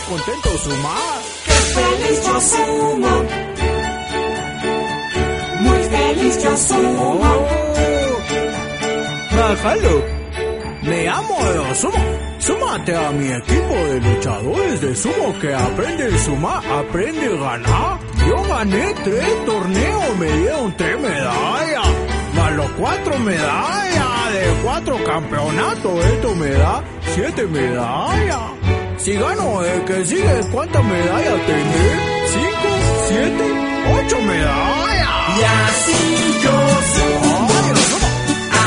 contento sumar. ¡Qué feliz yo sumo! Muy feliz yo sumo. Bájalo. Me amo de sumo. Súmate a mi equipo de luchadores de sumo que aprende a sumar, aprende a ganar. Yo gané 3 torneos, me dieron 3 medallas. Más los 4 medallas de 4 campeonatos. Esto me da 7 medallas. Si gano el que sigue, ¿cuántas medallas tendré? 5, 7, 8 medallas. Y así yo sumo.